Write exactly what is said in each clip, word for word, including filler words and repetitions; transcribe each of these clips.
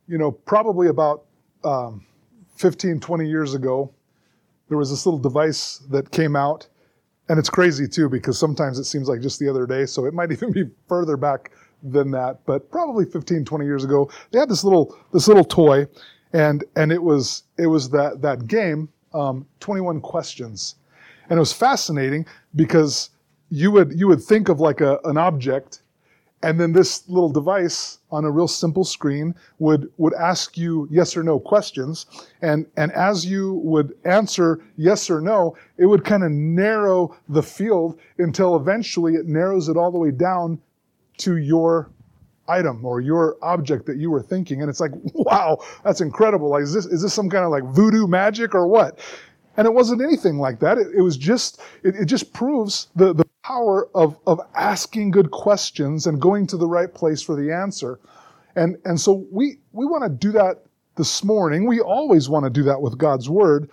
You know, probably about um, fifteen, twenty years ago, there was this little device that came out. And it's crazy, too, because sometimes it seems like just the other day. So it might even be further back than that. But probably fifteen, twenty years ago, they had this little this little toy. And and it was it was that, that game, um, twenty-one questions. And it was fascinating because you would you would think of like a, an object, and then this little device on a real simple screen would, would ask you yes or no questions. And, and as you would answer yes or no, it would kind of narrow the field until eventually it narrows it all the way down to your item or your object that you were thinking. And it's like, wow, that's incredible. Like, is this, is this some kind of like voodoo magic or what? And it wasn't anything like that. It, it was just, it, it just proves the, the power of, of asking good questions and going to the right place for the answer. And, and so we, we want to do that this morning. We always want to do that with God's Word.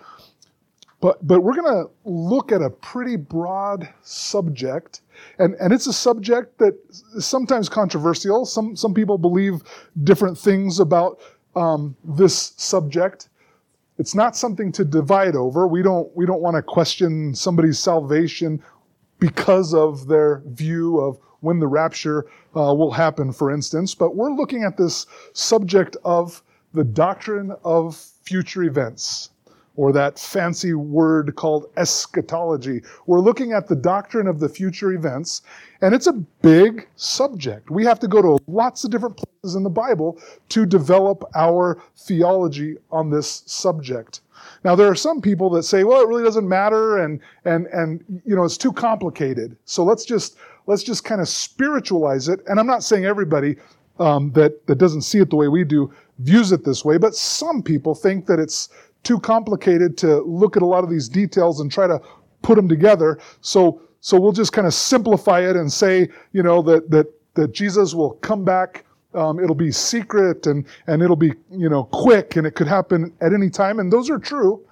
But, but we're going to look at a pretty broad subject. And, and it's a subject that is sometimes controversial. Some, some people believe different things about um, this subject. It's not something to divide over. We don't we don't want to question somebody's salvation because of their view of when the rapture uh, will happen, for instance. But we're looking at this subject of the doctrine of future events, or that fancy word called eschatology. We're looking at the doctrine of the future events, and it's a big subject. We have to go to lots of different places in the Bible to develop our theology on this subject. Now, there are some people that say, well, it really doesn't matter, and and and you know, it's too complicated. So let's just let's just kind of spiritualize it. And I'm not saying everybody um, that that doesn't see it the way we do views it this way, but some people think that it's too complicated to look at a lot of these details and try to put them together. So so we'll just kind of simplify it and say, you know, that that that Jesus will come back. Um, it'll be secret and and it'll be, you know, quick, and it could happen at any time. And those are true.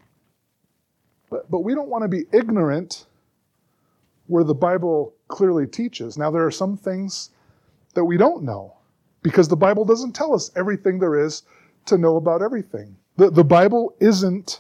But but we don't want to be ignorant where the Bible clearly teaches. Now, there are some things that we don't know because the Bible doesn't tell us everything there is to know about everything. The, the Bible isn't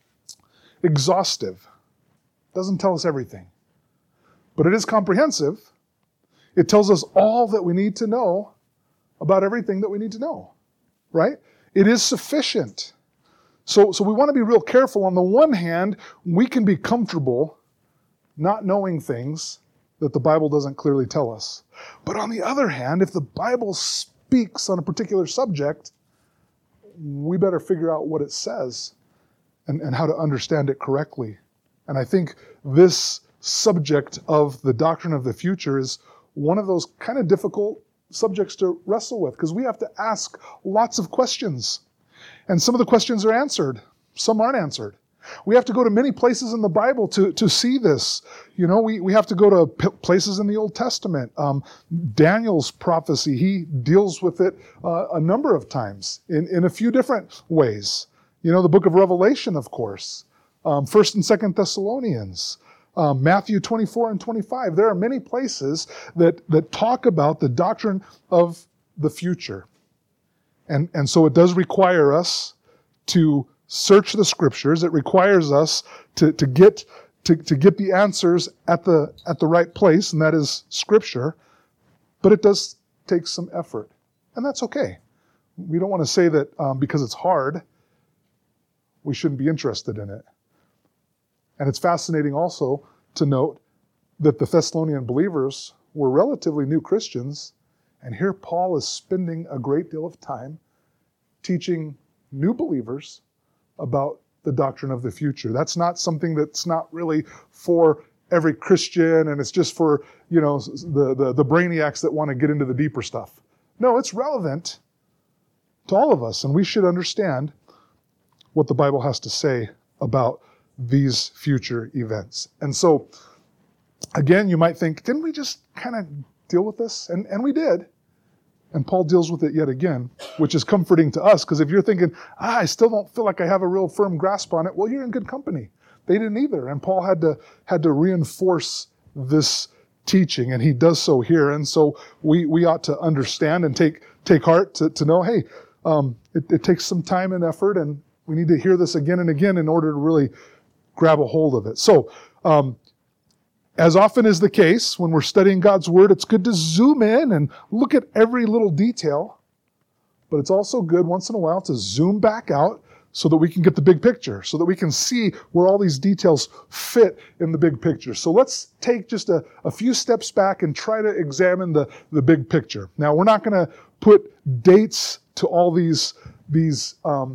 exhaustive. It doesn't tell us everything. But it is comprehensive. It tells us all that we need to know about everything that we need to know, right? It is sufficient. So, so we want to be real careful. On the one hand, we can be comfortable not knowing things that the Bible doesn't clearly tell us. But on the other hand, if the Bible speaks on a particular subject, we better figure out what it says and, and how to understand it correctly. And I think this subject of the doctrine of the future is one of those kind of difficult subjects to wrestle with, because we have to ask lots of questions. And some of the questions are answered. Some aren't answered. We have to go to many places in the Bible to, to see this. You know, we, we have to go to p- places in the Old Testament. Um, Daniel's prophecy, he deals with it uh, a number of times in, in a few different ways. You know, the book of Revelation, of course. Um, First and Second Thessalonians. Um, Matthew twenty-four and twenty-five. There are many places that, that talk about the doctrine of the future. And, and so it does require us to search the Scriptures. It requires us to, to get to, to get the answers at the at the right place, and that is Scripture. But it does take some effort. And that's okay. We don't want to say that um, because it's hard, we shouldn't be interested in it. And it's fascinating also to note that the Thessalonian believers were relatively new Christians, and here Paul is spending a great deal of time teaching new believers about the doctrine of the future. That's not something that's not really for every Christian, and it's just for, you know, the, the, the brainiacs that want to get into the deeper stuff. No, it's relevant to all of us, and we should understand what the Bible has to say about these future events. And so, again, you might think, didn't we just kind of deal with this? And, and we did. And Paul deals with it yet again, which is comforting to us, because if you're thinking, ah, I still don't feel like I have a real firm grasp on it, well, you're in good company. They didn't either. And Paul had to had to reinforce this teaching, and he does so here. And so we we ought to understand and take take heart to, to know, hey, um, it, it takes some time and effort, and we need to hear this again and again in order to really grab a hold of it. So, um, as often is the case when we're studying God's Word, it's good to zoom in and look at every little detail, but it's also good once in a while to zoom back out so that we can get the big picture, so that we can see where all these details fit in the big picture. So let's take just a, a few steps back and try to examine the, the big picture. Now, we're not going to put dates to all these, these um,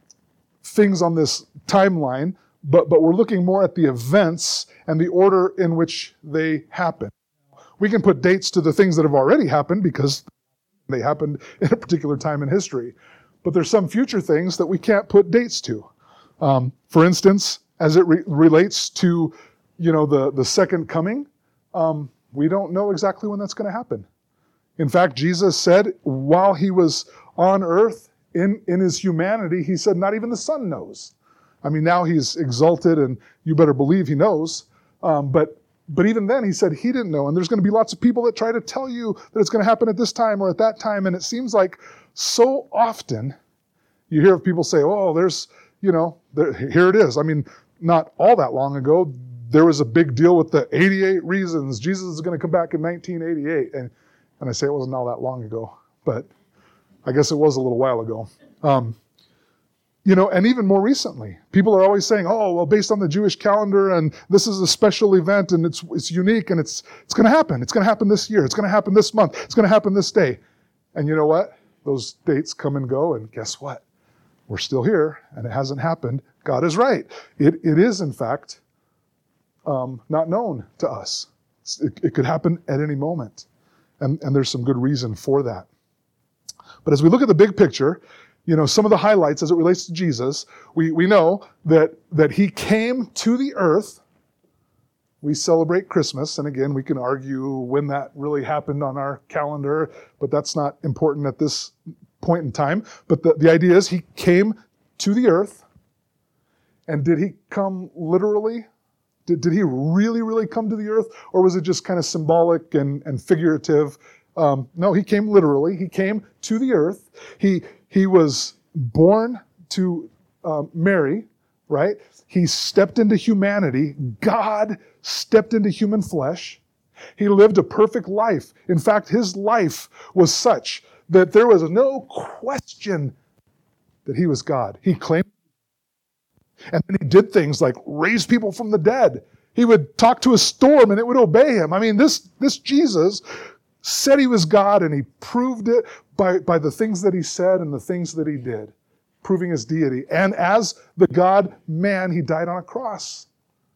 things on this timeline, but, but we're looking more at the events and the order in which they happen. We can put dates to the things that have already happened because they happened in a particular time in history. But there's some future things that we can't put dates to. Um, for instance, as it re- relates to, you know, the, the second coming, um, we don't know exactly when that's going to happen. In fact, Jesus said while he was on earth in, in his humanity, he said, not even the Son knows. I mean, now he's exalted and you better believe he knows. Um, but but even then he said he didn't know. And there's going to be lots of people that try to tell you that it's going to happen at this time or at that time. And it seems like so often you hear of people say, oh, there's, you know, there, here it is. I mean, not all that long ago, there was a big deal with the eighty-eight reasons Jesus is going to come back in nineteen eighty-eight. And, and I say it wasn't all that long ago, but I guess it was a little while ago. Um, You know, and even more recently, people are always saying, oh, well, based on the Jewish calendar, and this is a special event, and it's it's unique, and it's it's going to happen. It's going to happen this year. It's going to happen this month. It's going to happen this day. And you know what? Those dates come and go, and guess what? We're still here, and it hasn't happened. God is right. It It is, in fact, um, not known to us. It, it could happen at any moment, and, and there's some good reason for that. But as we look at the big picture, you know, some of the highlights as it relates to Jesus, we, we know that, that he came to the earth. We celebrate Christmas, and again, we can argue when that really happened on our calendar, but that's not important at this point in time. But the, the idea is he came to the earth, and did he come literally? Did, did he really, really come to the earth, or was it just kind of symbolic and, and figurative? Um, no, he came literally. He came to the earth. He He was born to uh, Mary, right? He stepped into humanity. God stepped into human flesh. He lived a perfect life. In fact, his life was such that there was no question that he was God. He claimed, and then he did things like raise people from the dead. He would talk to a storm and it would obey him. I mean, this, this Jesus said he was God, and he proved it by, by the things that he said and the things that he did, proving his deity. And as the God-man, he died on a cross.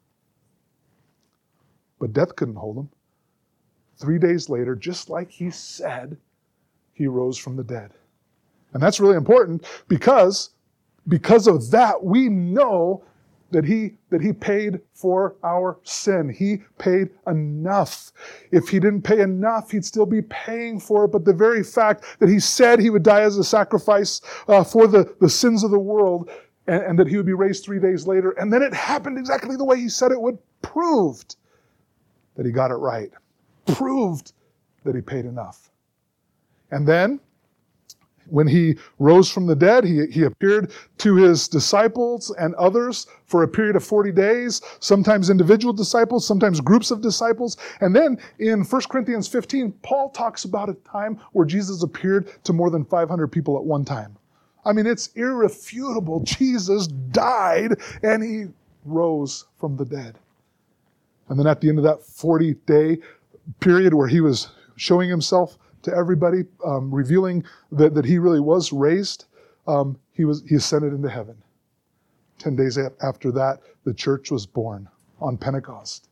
But death couldn't hold him. Three days later, just like he said, he rose from the dead. And that's really important because, because of that, we know that he, that he paid for our sin. He paid enough. If he didn't pay enough, he'd still be paying for it. But the very fact that he said he would die as a sacrifice uh, for the, the sins of the world, and, and that he would be raised three days later, and then it happened exactly the way he said it would, proved that he got it right. Proved that he paid enough. And then, when he rose from the dead, he, he appeared to his disciples and others for a period of forty days, sometimes individual disciples, sometimes groups of disciples. And then in First Corinthians fifteen, Paul talks about a time where Jesus appeared to more than five hundred people at one time. I mean, it's irrefutable. Jesus died and he rose from the dead. And then at the end of that forty-day period where he was showing himself to everybody, um, revealing that, that he really was raised, um, he was he ascended into heaven. Ten days after that, the church was born on Pentecost.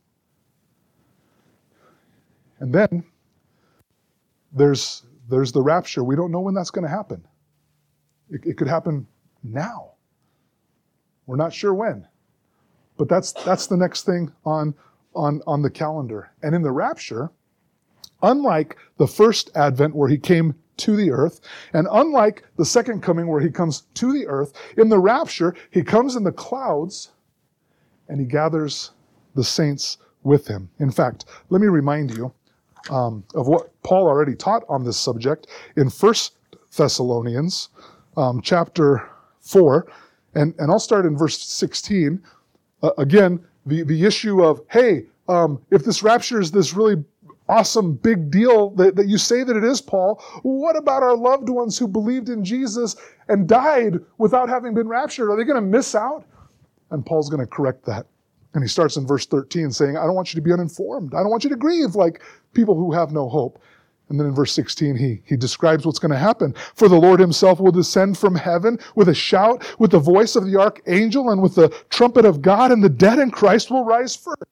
And then there's there's the rapture. We don't know when that's going to happen. It, it could happen now. We're not sure when. But that's that's the next thing on, on, on the calendar. And in the rapture, unlike the first advent where he came to the earth, and unlike the second coming where he comes to the earth, in the rapture, he comes in the clouds and he gathers the saints with him. In fact, let me remind you um, of what Paul already taught on this subject in First Thessalonians um, chapter four, and, and I'll start in verse sixteen. Uh, again, the, the issue of, hey, um, if this rapture is this really awesome big deal that, that you say that it is, Paul, what about our loved ones who believed in Jesus and died without having been raptured? Are they going to miss out? And Paul's going to correct that. And he starts in verse thirteen saying, I don't want you to be uninformed. I don't want you to grieve like people who have no hope. And then in verse sixteen, he, he describes what's going to happen. For the Lord himself will descend from heaven with a shout, with the voice of the archangel, and with the trumpet of God, and the dead in Christ will rise first.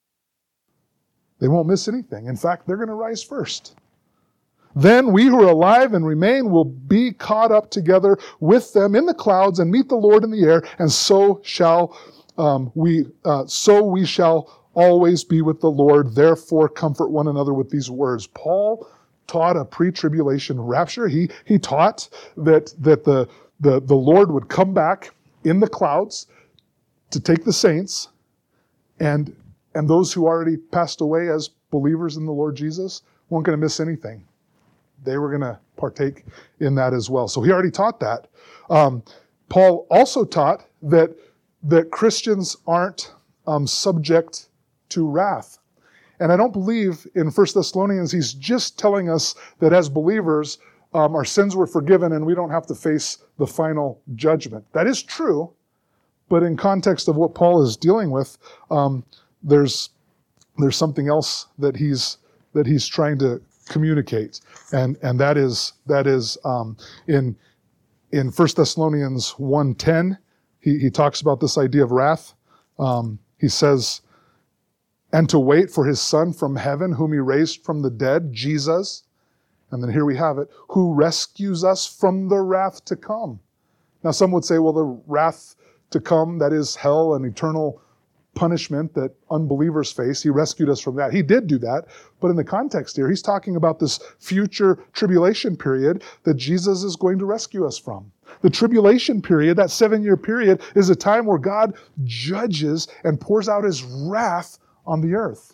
They won't miss anything. In fact, they're going to rise first. Then we who are alive and remain will be caught up together with them in the clouds and meet the Lord in the air, and so shall um, we. Uh, so we shall always be with the Lord. Therefore, comfort one another with these words. Paul taught a pre-tribulation rapture. He he taught that that the the the Lord would come back in the clouds to take the saints, and and those who already passed away as believers in the Lord Jesus weren't going to miss anything. They were going to partake in that as well. So he already taught that. Um, Paul also taught that that Christians aren't um, subject to wrath. And I don't believe in First Thessalonians he's just telling us that as believers, um, our sins were forgiven and we don't have to face the final judgment. That is true, but in context of what Paul is dealing with, um, there's there's something else that he's that he's trying to communicate, and and that is that is um, in in First Thessalonians one ten, he he talks about this idea of wrath. Um, he says, and to wait for his Son from heaven, whom he raised from the dead, Jesus, and then here we have it, who rescues us from the wrath to come. Now some would say, well, the wrath to come, that is hell and eternal punishment that unbelievers face. He rescued us from that. He did do that. But in the context here, he's talking about this future tribulation period that Jesus is going to rescue us from. The tribulation period, that seven-year period, is a time where God judges and pours out his wrath on the earth.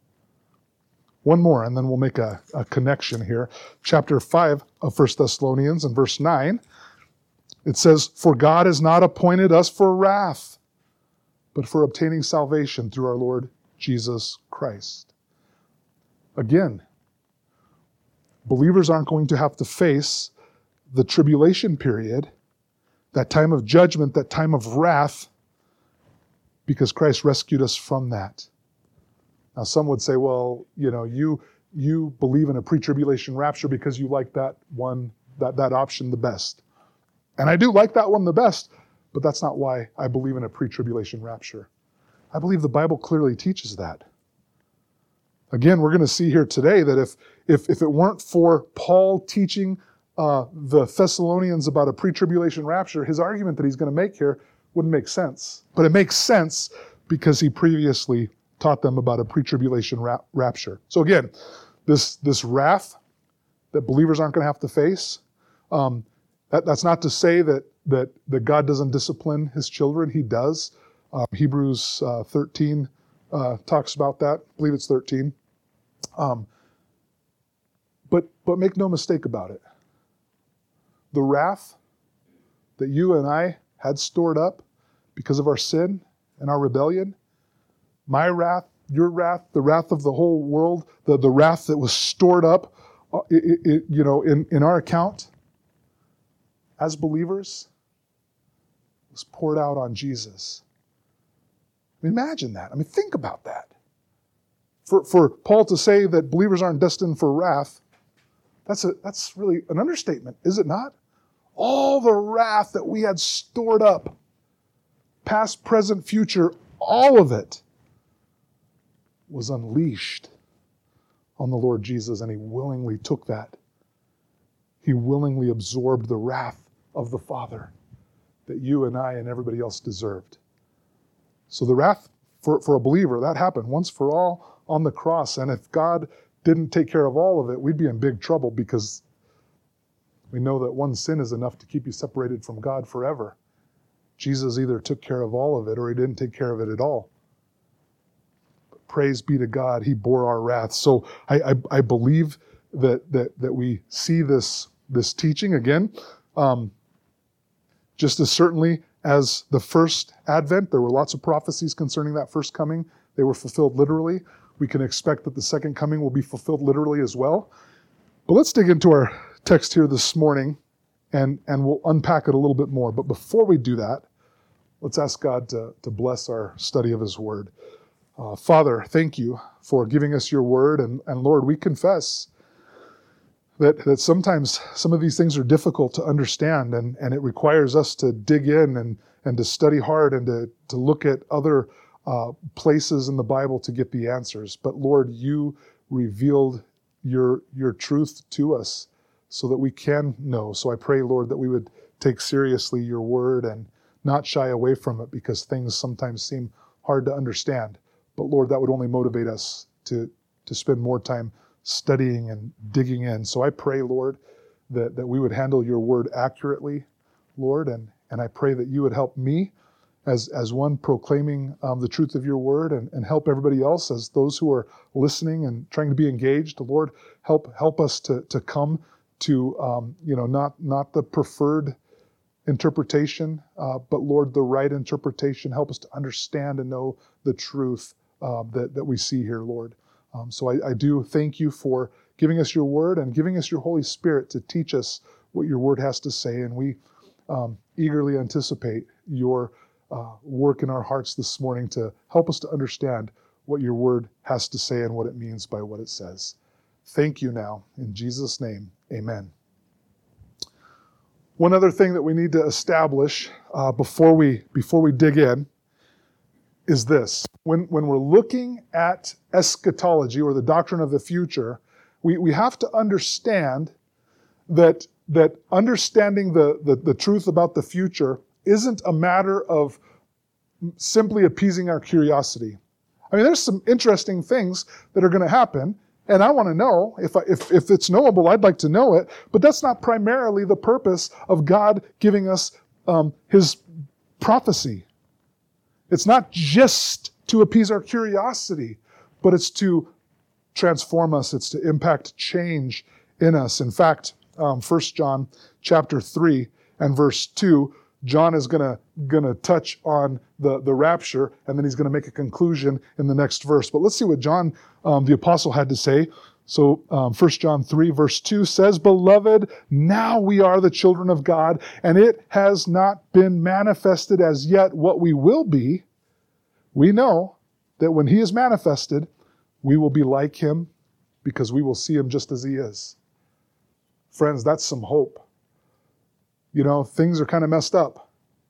One more, and then we'll make a, a connection here. Chapter five of First Thessalonians and verse nine, it says, for God has not appointed us for wrath, but for obtaining salvation through our Lord Jesus Christ. Again, believers aren't going to have to face the tribulation period, that time of judgment, that time of wrath, because Christ rescued us from that. Now some would say, well, you know, you you believe in a pre-tribulation rapture because you like that one, that, that option the best. And I do like that one the best, but that's not why I believe in a pre-tribulation rapture. I believe the Bible clearly teaches that. Again, we're going to see here today that if if, if it weren't for Paul teaching uh, the Thessalonians about a pre-tribulation rapture, his argument that he's going to make here wouldn't make sense. But it makes sense because he previously taught them about a pre-tribulation rap- rapture. So again, this, this wrath that believers aren't going to have to face, um, that, that's not to say that That, that God doesn't discipline his children. He does. Um, Hebrews uh, thirteen uh, talks about that. I believe it's thirteen. Um, but but make no mistake about it. The wrath that you and I had stored up because of our sin and our rebellion, my wrath, your wrath, the wrath of the whole world, the, the wrath that was stored up, uh, it, it, you know, in, in our account, as believers, was poured out on Jesus. I mean, imagine that. I mean, think about that. For for Paul to say that believers aren't destined for wrath, that's a that's really an understatement, is it not? All the wrath that we had stored up, past, present, future, all of it was unleashed on the Lord Jesus, and he willingly took that. He willingly absorbed the wrath of the Father that you and I and everybody else deserved. So the wrath for, for a believer, that happened once for all on the cross. And if God didn't take care of all of it, we'd be in big trouble, because we know that one sin is enough to keep you separated from God forever. Jesus either took care of all of it or he didn't take care of it at all. But praise be to God, he bore our wrath. So I, I, I believe that, that, that we see this, this teaching again. Um, just as certainly as the first advent, there were lots of prophecies concerning that first coming. They were fulfilled literally. We can expect that the second coming will be fulfilled literally as well. But let's dig into our text here this morning, and, and we'll unpack it a little bit more. But before we do that, let's ask God to, to bless our study of his word. Uh, Father, thank you for giving us your word. And, and Lord, we confess that, that sometimes some of these things are difficult to understand, and, and it requires us to dig in and, and to study hard and to, to look at other uh, places in the Bible to get the answers. But Lord, you revealed your, your truth to us so that we can know. So I pray, Lord, that we would take seriously your word and not shy away from it, because things sometimes seem hard to understand. But Lord, that would only motivate us to, to spend more time studying and digging in. So I pray, Lord, that, that we would handle your word accurately, Lord, and, and I pray that you would help me as, as one proclaiming um, the truth of your word, and, and help everybody else as those who are listening and trying to be engaged. Lord, help help us to, to come to, um, you know, not, not the preferred interpretation, uh, but Lord, the right interpretation. Help us to understand and know the truth uh, that, that we see here, Lord. Um, so I, I do thank you for giving us your word and giving us your Holy Spirit to teach us what your word has to say. And we um, eagerly anticipate your uh, work in our hearts this morning to help us to understand what your word has to say and what it means by what it says. Thank you now. In Jesus' name, amen. One other thing that we need to establish uh, before we before we dig in is this. When, when we're looking at eschatology, or the doctrine of the future, we, we have to understand that, that understanding the, the, the truth about the future isn't a matter of simply appeasing our curiosity. I mean, there's some interesting things that are going to happen, and I want to know. If, I, if, if it's knowable, I'd like to know it, but that's not primarily the purpose of God giving us um, his prophecy. It's not just to appease our curiosity, but it's to transform us. It's to impact change in us. In fact, um, First John chapter three and verse two, John is gonna gonna touch on the, the rapture, and then he's gonna make a conclusion in the next verse. But let's see what John, um, the apostle, had to say. So um, First John three verse two says, "Beloved, now we are the children of God, and it has not been manifested as yet what we will be. We know that when he is manifested, we will be like him, because we will see him just as he is." Friends, that's some hope. You know, things are kind of messed up.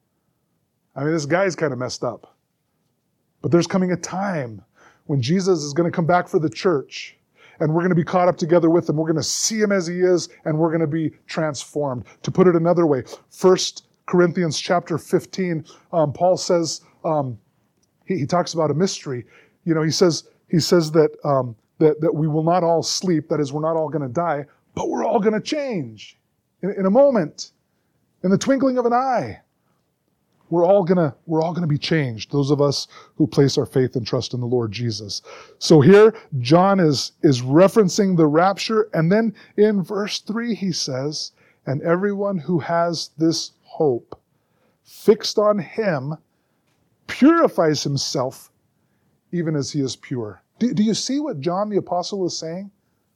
I mean, this guy's kind of messed up. But there's coming a time when Jesus is going to come back for the church, and we're going to be caught up together with him. We're going to see him as he is, and we're going to be transformed. To put it another way, First Corinthians chapter fifteen, um, Paul says, um, he, he talks about a mystery. You know, he says he says that, um, that, that we will not all sleep, that is, we're not all going to die, but we're all going to change in, in a moment, in the twinkling of an eye. We're all gonna, we're all gonna be changed, those of us who place our faith and trust in the Lord Jesus. So here, John is, is referencing the rapture, and then in verse three he says, "And everyone who has this hope fixed on him purifies himself even as he is pure." Do, do you see what John the apostle is saying?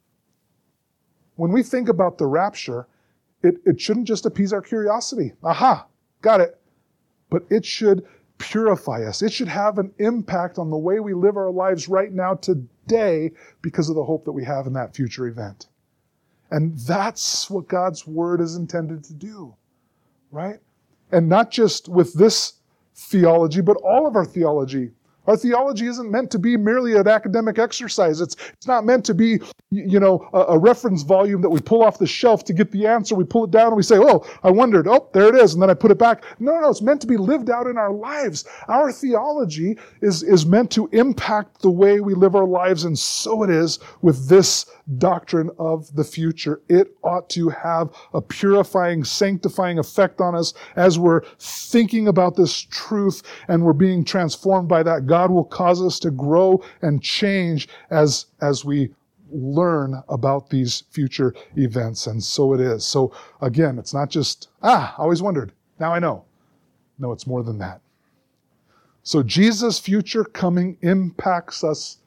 When we think about the rapture, it, it shouldn't just appease our curiosity. Aha, got it. But it should purify us. It should have an impact on the way we live our lives right now, today, because of the hope that we have in that future event. And that's what God's word is intended to do, right? And not just with this theology, but all of our theology. Our theology isn't meant to be merely an academic exercise. It's, it's not meant to be, you know, a, a reference volume that we pull off the shelf to get the answer. We pull it down and we say, "Oh, I wondered. Oh, there it is." And then I put it back. No, no, no. It's meant to be lived out in our lives. Our theology is, is meant to impact the way we live our lives. And so it is with this doctrine of the future. It ought to have a purifying, sanctifying effect on us as we're thinking about this truth and we're being transformed by that. God will cause us to grow and change as, as we learn about these future events. And so it is. So again, it's not just, ah, I always wondered. Now I know. No, it's more than that. So Jesus' future coming impacts us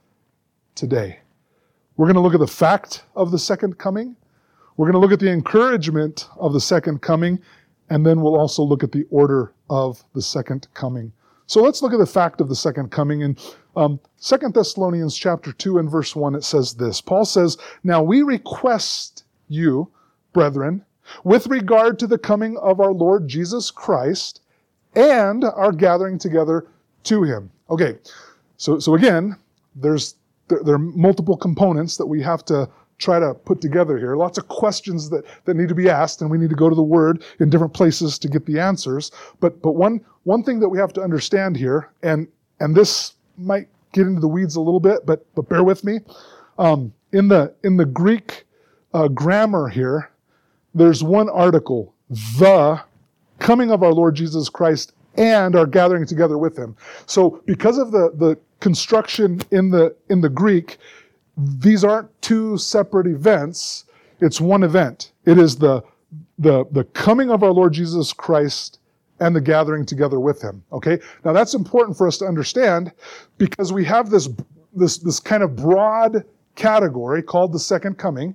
today. We're going to look at the fact of the second coming. We're going to look at the encouragement of the second coming, and then we'll also look at the order of the second coming. So let's look at the fact of the second coming. In um, Second Thessalonians chapter two and verse one, it says this. Paul says, "Now we request you, brethren, with regard to the coming of our Lord Jesus Christ and our gathering together to him." Okay, so so again, there's there, there are multiple components that we have to try to put together here. Lots of questions that, that need to be asked, and we need to go to the Word in different places to get the answers. But but one one thing that we have to understand here, and and this might get into the weeds a little bit, but but bear with me. Um, in the in the Greek uh, grammar here, there's one article, the coming of our Lord Jesus Christ and our gathering together with him. So because of the, the construction in the in the Greek, these aren't two separate events. It's one event. It is the, the, the coming of our Lord Jesus Christ and the gathering together with him. Okay? Now that's important for us to understand because we have this, this, this kind of broad category called the second coming,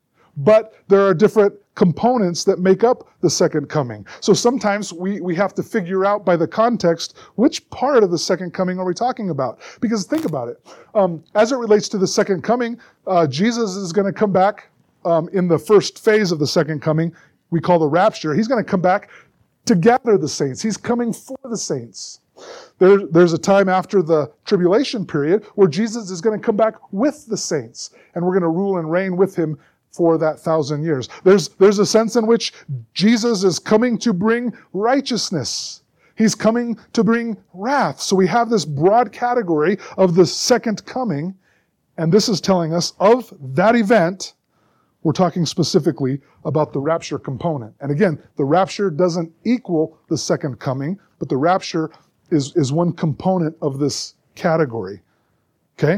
but there are different components that make up the second coming. So sometimes we, we have to figure out by the context which part of the second coming are we talking about. Because think about it. Um, as it relates to the second coming, uh, Jesus is going to come back um, in the first phase of the second coming. We call the rapture. He's going to come back to gather the saints. He's coming for the saints. There, there's a time after the tribulation period where Jesus is going to come back with the saints. And we're going to rule and reign with him for that thousand years. There's, there's a sense in which Jesus is coming to bring righteousness. He's coming to bring wrath. So we have this broad category of the second coming, and this is telling us of that event, we're talking specifically about the rapture component. And again, the rapture doesn't equal the second coming, but the rapture is, is one component of this category. Okay?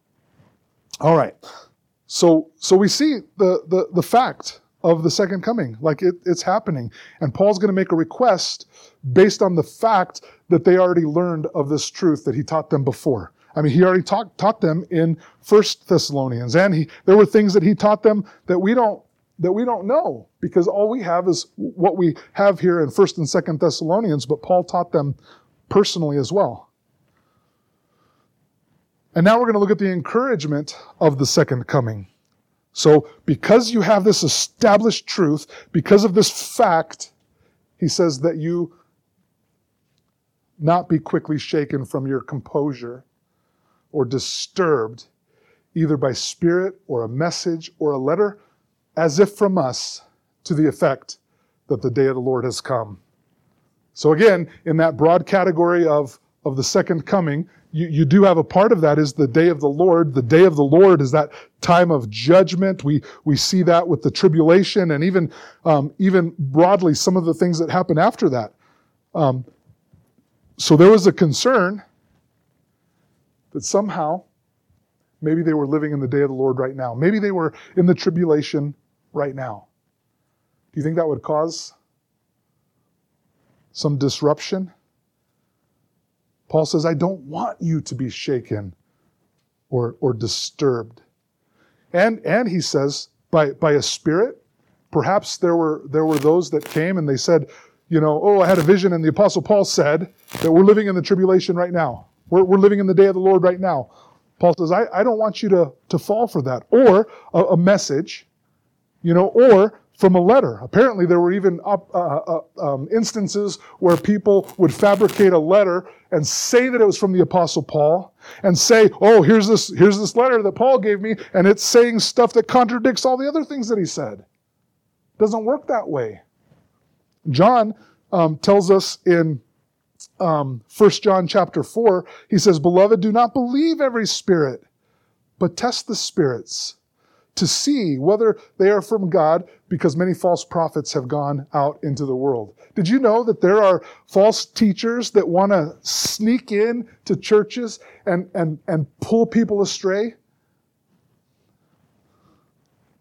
All right. So, so we see the, the, the fact of the second coming, like it, it's happening. And Paul's going to make a request based on the fact that they already learned of this truth that he taught them before. I mean, he already taught, taught them in First Thessalonians, and he, there were things that he taught them that we don't, that we don't know, because all we have is what we have here in First and Second Thessalonians, but Paul taught them personally as well. And now we're going to look at the encouragement of the second coming. So because you have this established truth, because of this fact, he says that you not be quickly shaken from your composure or disturbed, either by spirit or a message or a letter, as if from us, to the effect that the day of the Lord has come. So again, in that broad category of, of the second coming, You, you do have a part of that is the day of the Lord. The day of the Lord is that time of judgment. We we see that with the tribulation and even um, even broadly some of the things that happen after that. Um, so there was a concern that somehow maybe they were living in the day of the Lord right now. Maybe they were in the tribulation right now. Do you think that would cause some disruption? Paul says, I don't want you to be shaken or, or disturbed. And, and he says, by, by a spirit, perhaps there were, there were those that came and they said, you know, oh, I had a vision, and the Apostle Paul said that we're living in the tribulation right now. We're, we're living in the day of the Lord right now. Paul says, I, I don't want you to, to fall for that. Or a, a message, you know, or from a letter. Apparently there were even up, uh, uh, um, instances where people would fabricate a letter and say that it was from the Apostle Paul and say, oh, here's this, here's this letter that Paul gave me, and it's saying stuff that contradicts all the other things that he said. It doesn't work that way. John um, tells us in um, First John chapter four, he says, Beloved, do not believe every spirit, but test the spirits to see whether they are from God, because many false prophets have gone out into the world. Did you know that there are false teachers that want to sneak in to churches and, and, and pull people astray?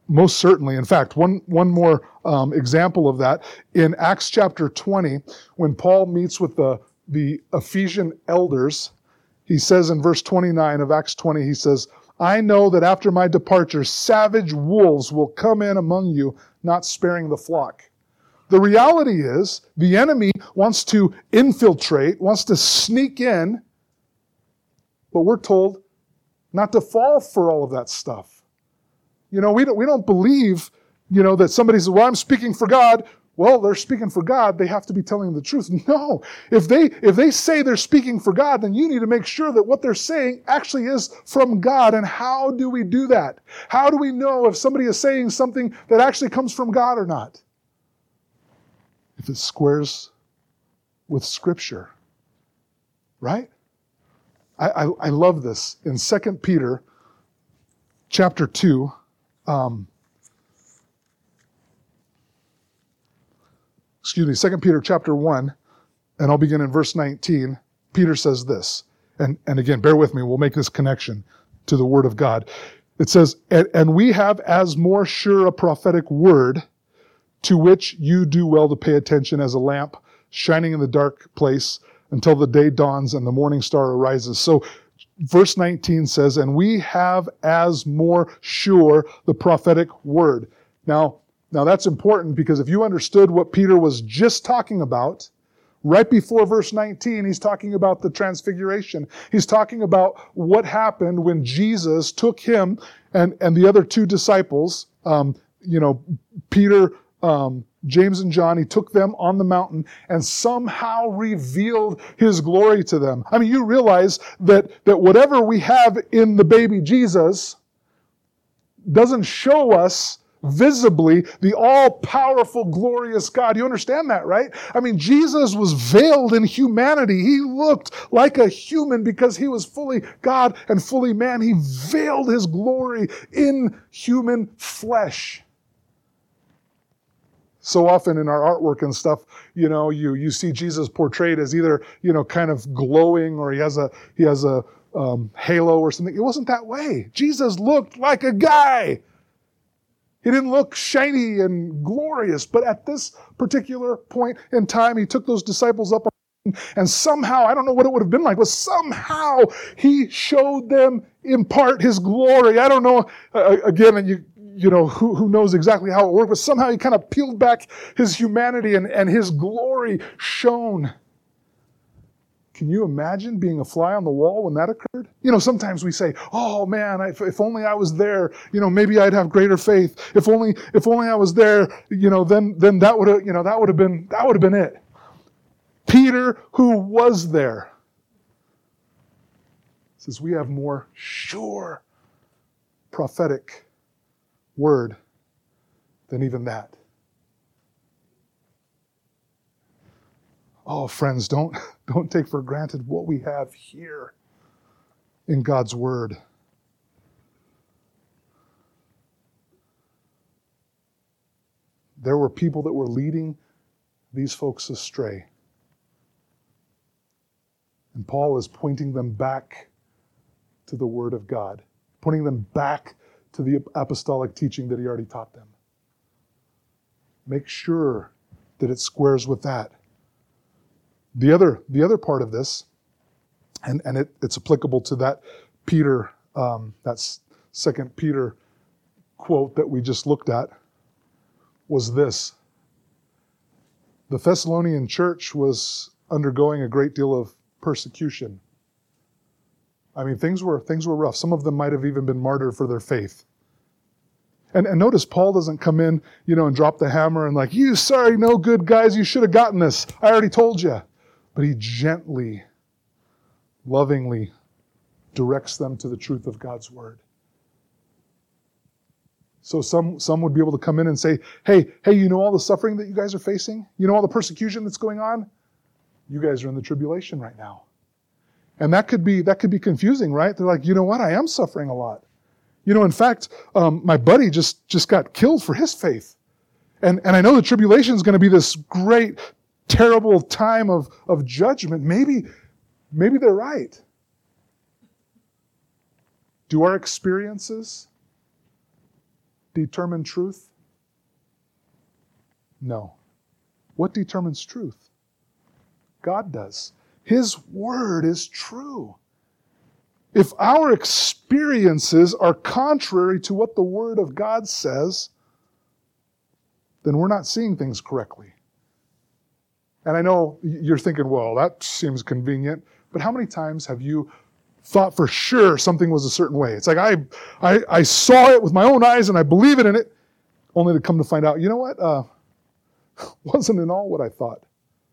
most certainly. In fact, one, one more um, example of that. In Acts chapter twenty, when Paul meets with the, the Ephesian elders, he says in verse twenty-nine of Acts twenty, he says, I know that after my departure, savage wolves will come in among you, not sparing the flock. The reality is, the enemy wants to infiltrate, wants to sneak in, but we're told not to fall for all of that stuff. You know, we don't, we don't believe, you know, that somebody says, well, I'm speaking for God. Well, they're speaking for God. They have to be telling the truth. No. If they, if they say they're speaking for God, then you need to make sure that what they're saying actually is from God. And how do we do that? How do we know if somebody is saying something that actually comes from God or not? If it squares with Scripture. Right? I, I, I love this. In Second Peter chapter two, um, excuse me, Second Peter chapter one, and I'll begin in verse nineteen. Peter says this, and, and again, bear with me, we'll make this connection to the Word of God. It says, and, and we have as more sure a prophetic word, to which you do well to pay attention as a lamp shining in the dark place until the day dawns and the morning star arises. So verse nineteen says, and we have as more sure the prophetic word. Now, now that's important, because if you understood what Peter was just talking about, right before verse nineteen, he's talking about the transfiguration. He's talking about what happened when Jesus took him and, and the other two disciples, um, you know, Peter, Um, James and John, he took them on the mountain and somehow revealed his glory to them. I mean, you realize that, that whatever we have in the baby Jesus doesn't show us visibly the all-powerful, glorious God. You understand that, right? I mean, Jesus was veiled in humanity. He looked like a human because he was fully God and fully man. He veiled his glory in human flesh. So often in our artwork and stuff, you know, you, you see Jesus portrayed as either, you know, kind of glowing, or he has a, he has a um, halo or something. It wasn't that way. Jesus looked like a guy. He didn't look shiny and glorious, but at this particular point in time, he took those disciples up and somehow, I don't know what it would have been like, but somehow he showed them in part his glory. I don't know, uh, again, and you, you know, who, who knows exactly how it worked, but somehow he kind of peeled back his humanity and, and his glory shone. Can you imagine being a fly on the wall when that occurred? You know, sometimes we say, oh man, if, if only I was there, you know, maybe I'd have greater faith. If only, if only I was there, you know, then, then that would have, you know, that would have been, that would have been it. Peter, who was there, says we have more sure prophetic word than even that. Oh, friends, don't, don't take for granted what we have here in God's Word. There were people that were leading these folks astray. And Paul is pointing them back to the Word of God, pointing them back to the apostolic teaching that he already taught them. Make sure that it squares with that. The other, the other part of this, and, and it, it's applicable to that Peter, um, that's Second Peter quote that we just looked at, was this. The Thessalonian church was undergoing a great deal of persecution. I mean, things were things were rough. Some of them might have even been martyred for their faith. And, and notice Paul doesn't come in, you know, and drop the hammer and like, you sorry, no good guys, you should have gotten this. I already told you. But he gently, lovingly directs them to the truth of God's Word. So some, some would be able to come in and say, hey, hey, you know all the suffering that you guys are facing? You know all the persecution that's going on? You guys are in the tribulation right now. And that could be that could be confusing, right? They're like, you know what? I am suffering a lot. You know, in fact, um, my buddy just, just got killed for his faith. And, and I know the tribulation is going to be this great, terrible time of, of judgment. Maybe, maybe they're right. Do our experiences determine truth? No. What determines truth? God does. His word is true. If our experiences are contrary to what the word of God says, then we're not seeing things correctly. And I know you're thinking, well, that seems convenient, but how many times have you thought for sure something was a certain way? It's like I, I, I saw it with my own eyes and I believe it in it, only to come to find out, you know what? Uh, wasn't in all what I thought.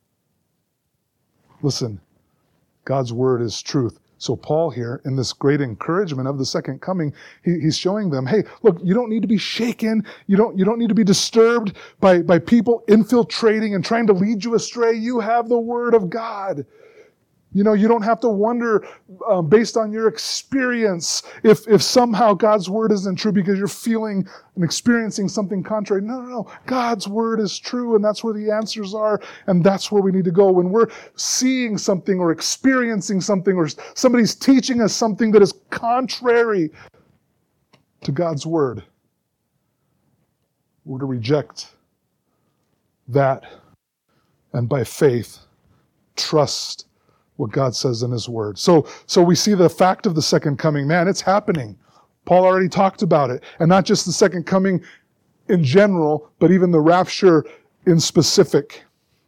Listen, God's word is truth. So Paul here, in this great encouragement of the second coming, he, he's showing them, hey, look, you don't need to be shaken. You don't, you don't need to be disturbed by, by people infiltrating and trying to lead you astray. You have the word of God. You know, you don't have to wonder um, based on your experience if, if somehow God's word isn't true because you're feeling and experiencing something contrary. No, no, no. God's word is true, and that's where the answers are, and that's where we need to go. When we're seeing something or experiencing something or somebody's teaching us something that is contrary to God's word, we're to reject that and by faith trust what God says in his word. So, so we see the fact of the second coming. Man, it's happening. Paul already talked about it. And not just the second coming in general, but even the rapture in specific.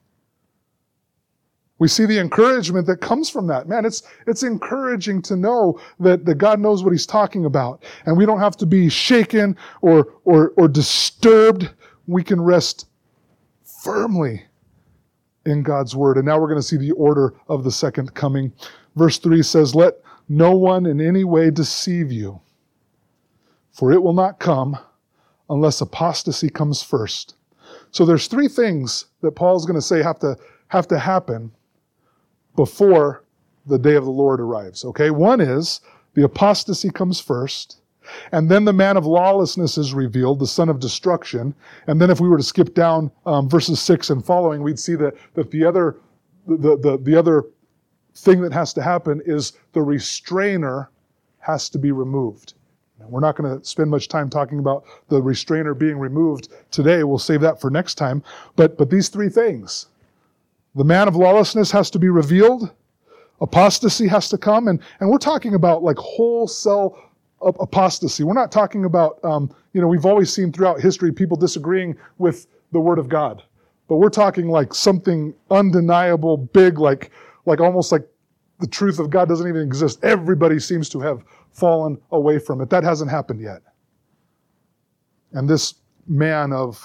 We see the encouragement that comes from that. Man, it's, it's encouraging to know that, that God knows what he's talking about. And we don't have to be shaken or, or, or disturbed. We can rest firmly in God's word. And now we're going to see the order of the second coming. Verse three says, let no one in any way deceive you, for it will not come unless apostasy comes first. So there's three things that Paul's going to say have to, have to happen before the day of the Lord arrives. Okay, one is the apostasy comes first. And then the man of lawlessness is revealed, the son of destruction. And then if we were to skip down um, verses six and following, we'd see that, that the other the, the, the other thing that has to happen is the restrainer has to be removed. Now, we're not going to spend much time talking about the restrainer being removed today. We'll save that for next time. But, but these three things, the man of lawlessness has to be revealed, apostasy has to come, and, and we're talking about like wholesale apostasy. We're not talking about, um, you know, we've always seen throughout history people disagreeing with the word of God. But we're talking like something undeniable, big, like, like almost like the truth of God doesn't even exist. Everybody seems to have fallen away from it. That hasn't happened yet. And this man of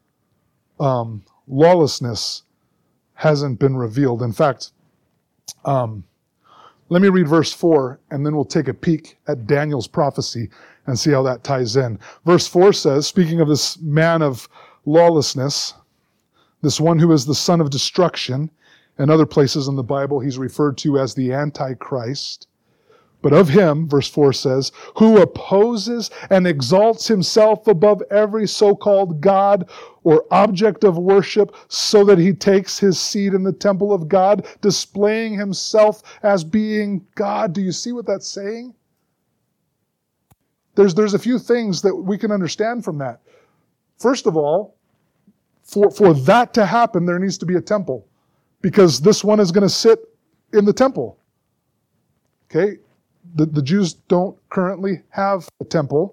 um, lawlessness hasn't been revealed. In fact, um, let me read verse four, and then we'll take a peek at Daniel's prophecy and see how that ties in. Verse four says, speaking of this man of lawlessness, this one who is the son of destruction, and other places in the Bible he's referred to as the Antichrist. But of him, verse four says, who opposes and exalts himself above every so-called God or object of worship, so that he takes his seat in the temple of God, displaying himself as being God. Do you see what that's saying? There's, there's a few things that we can understand from that. First of all, for, for that to happen, there needs to be a temple, because this one is going to sit in the temple. Okay? The, the Jews don't currently have a temple.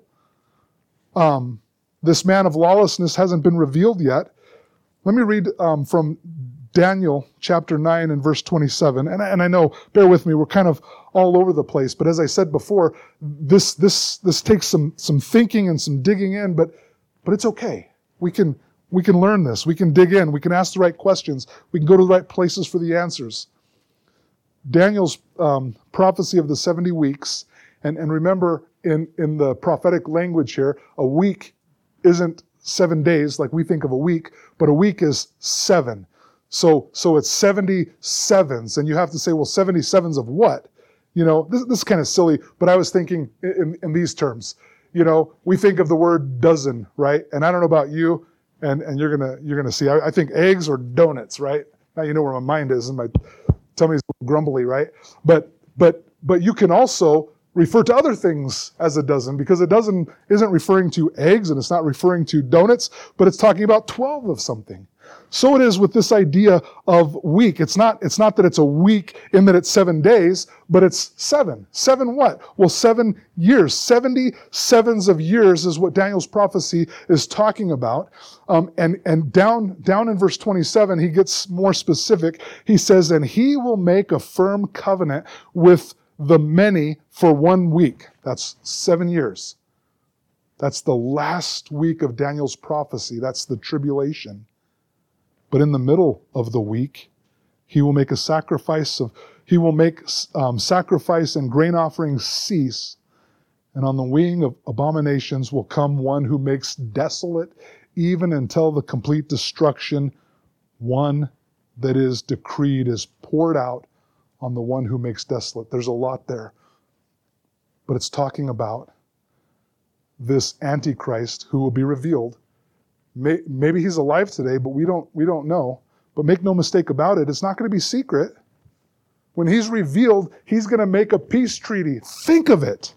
Um, this man of lawlessness hasn't been revealed yet. Let me read um, from Daniel chapter nine and verse twenty-seven. And, and I know, bear with me, we're kind of all over the place. But as I said before, this this this takes some some thinking and some digging in, but but it's okay. We can we can learn this. We can dig in. We can ask the right questions. We can go to the right places for the answers. Daniel's um, prophecy of the seventy weeks, and, and remember in, in the prophetic language here, a week isn't seven days like we think of a week, but a week is seven. So so it's seventy sevens, and you have to say, well, seventy sevens of what? You know, this, this is kind of silly, but I was thinking in, in these terms. You know, we think of the word dozen, right? And I don't know about you, and, and you're gonna you're gonna see. I, I think eggs or donuts, right? Now you know where my mind is, and my tummy's grumbly, right? But but but you can also refer to other things as a dozen, because a dozen isn't referring to eggs and it's not referring to donuts, but it's talking about twelve of something. So it is with this idea of week. It's not, it's not that it's a week in that it's seven days, but it's seven. Seven what? Well, seven years. seventy sevens of years is what Daniel's prophecy is talking about. Um, and and down, down in verse twenty-seven, he gets more specific. He says, and he will make a firm covenant with the many for one week. That's seven years. That's the last week of Daniel's prophecy. That's the tribulation. But in the middle of the week, he will make a sacrifice of, he will make um, sacrifice and grain offerings cease. And on the wing of abominations will come one who makes desolate even until the complete destruction, one that is decreed is poured out on the one who makes desolate. There's a lot there. But it's talking about this Antichrist who will be revealed. Maybe he's alive today, but we don't, we don't know. But make no mistake about it, it's not going to be secret. When he's revealed, he's going to make a peace treaty. Think of it.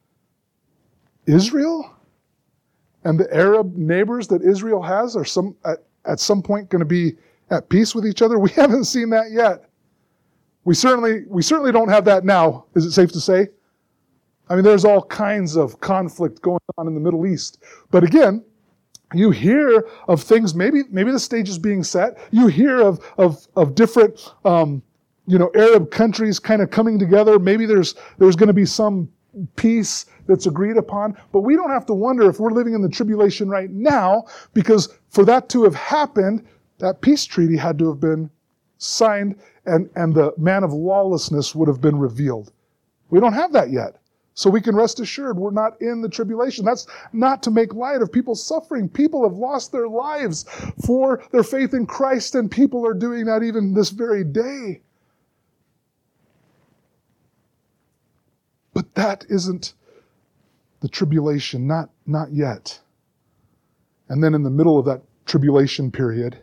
Israel and the Arab neighbors that Israel has are some at, at some point going to be at peace with each other. We haven't seen that yet. We certainly, we certainly don't have that now. Is it safe to say? I mean, there's all kinds of conflict going on in the Middle East. But again, you hear of things, maybe maybe the stage is being set. You hear of of of different um, you know, Arab countries kind of coming together. Maybe there's there's going to be some peace that's agreed upon. But we don't have to wonder if we're living in the tribulation right now, because for that to have happened, that peace treaty had to have been signed, and, and the man of lawlessness would have been revealed. We don't have that yet. So we can rest assured we're not in the tribulation. That's not to make light of people's suffering. People have lost their lives for their faith in Christ, and people are doing that even this very day. But that isn't the tribulation, not, not yet. And then in the middle of that tribulation period,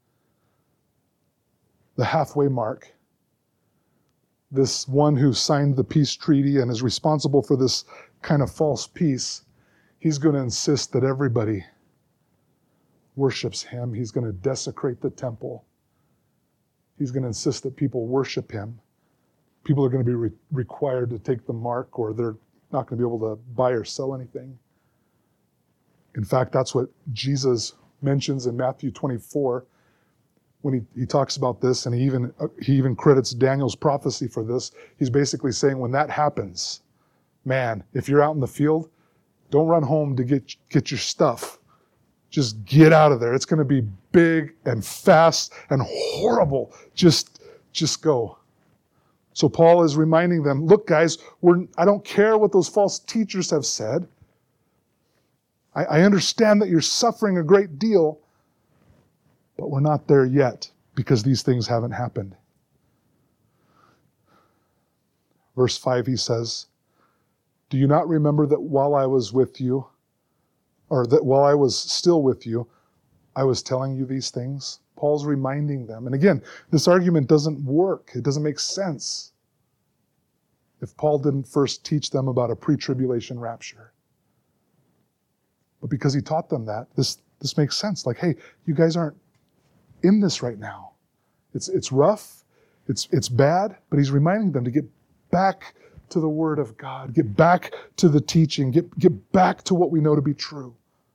the halfway mark, this one who signed the peace treaty and is responsible for this kind of false peace, he's going to insist that everybody worships him. He's going to desecrate the temple. He's going to insist that people worship him. People are going to be re- required to take the mark, or they're not going to be able to buy or sell anything. In fact, that's what Jesus mentions in Matthew twenty-four. When he, he talks about this, and he even uh, he even credits Daniel's prophecy for this. He's basically saying, when that happens, man, if you're out in the field, don't run home to get get your stuff. Just get out of there. It's going to be big and fast and horrible. Just just go. So Paul is reminding them, look, guys, we're, I don't care what those false teachers have said. I, I understand that you're suffering a great deal, but we're not there yet because these things haven't happened. Verse five, he says, do you not remember that while I was with you, or that while I was still with you, I was telling you these things? Paul's reminding them. And again, this argument doesn't work. It doesn't make sense if Paul didn't first teach them about a pre-tribulation rapture. But because he taught them that, this, this makes sense. Like, hey, you guys aren't in this right now. It's it's rough, it's it's bad, but he's reminding them to get back to the Word of God, get back to the teaching, get, get back to what we know to be true.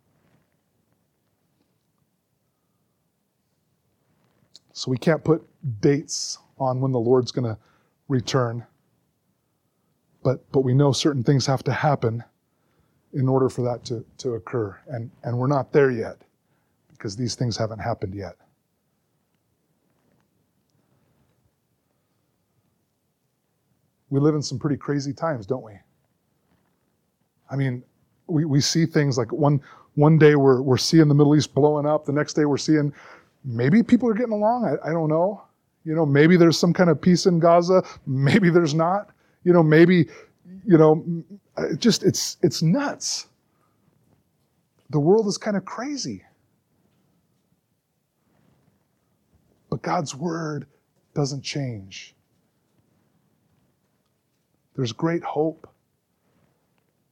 So we can't put dates on when the Lord's going to return, but but we know certain things have to happen in order for that to, to occur. And, and we're not there yet because these things haven't happened yet. We live in some pretty crazy times, don't we? I mean, we, we see things like one one day we're we're seeing the Middle East blowing up, the next day we're seeing maybe people are getting along, I, I don't know. You know, maybe there's some kind of peace in Gaza, maybe there's not. You know, maybe, you know, it just it's it's nuts. The world is kind of crazy. But God's word doesn't change. There's great hope.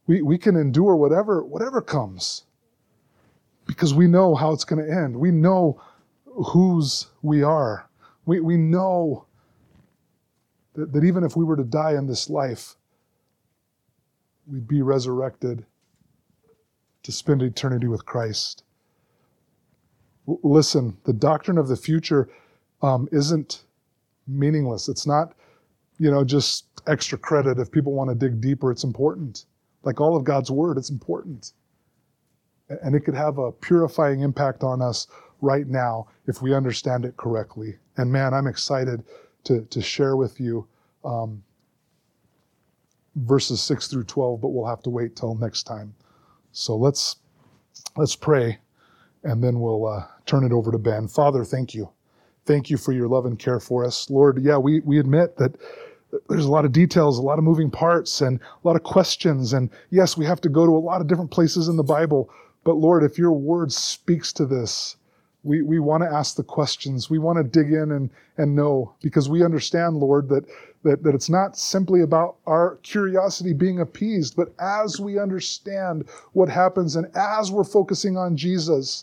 We, we can endure whatever, whatever comes because we know how it's going to end. We know whose we are. We, we know that, that even if we were to die in this life, we'd be resurrected to spend eternity with Christ. L- listen, the doctrine of the future um, isn't meaningless. It's not, you know, just extra credit. If people want to dig deeper, it's important. Like all of God's word, it's important. And it could have a purifying impact on us right now if we understand it correctly. And man, I'm excited to, to share with you um, verses six through twelve, but we'll have to wait till next time. So let's let's pray, and then we'll uh, turn it over to Ben. Father, thank you. Thank you for your love and care for us. Lord, yeah, we, we admit that there's a lot of details, a lot of moving parts, and a lot of questions. And yes, we have to go to a lot of different places in the Bible. But Lord, if your word speaks to this, we, we want to ask the questions. We want to dig in and, and know, because we understand, Lord, that, that, that it's not simply about our curiosity being appeased, but as we understand what happens and as we're focusing on Jesus,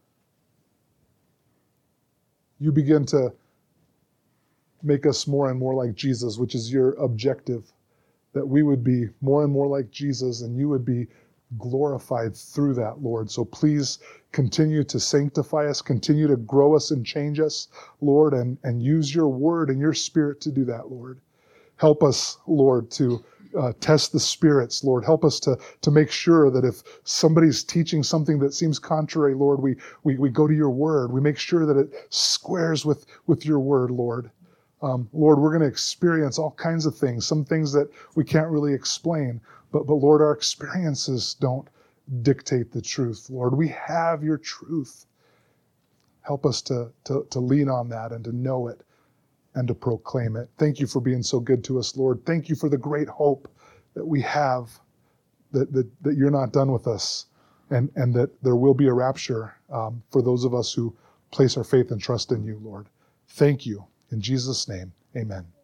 you begin to make us more and more like Jesus, which is your objective, that we would be more and more like Jesus and you would be glorified through that, Lord. So please continue to sanctify us, continue to grow us and change us, Lord, and, and use your word and your spirit to do that, Lord. Help us, Lord, to uh, test the spirits, Lord. Help us to, to make sure that if somebody's teaching something that seems contrary, Lord, we, we, we go to your word. We make sure that it squares with, with your word, Lord. Um, Lord, we're going to experience all kinds of things, some things that we can't really explain. But, but Lord, our experiences don't dictate the truth. Lord, we have your truth. Help us to, to, to lean on that and to know it and to proclaim it. Thank you for being so good to us, Lord. Thank you for the great hope that we have, that, that, that you're not done with us, and, and that there will be a rapture um, for those of us who place our faith and trust in you, Lord. Thank you. In Jesus' name, amen.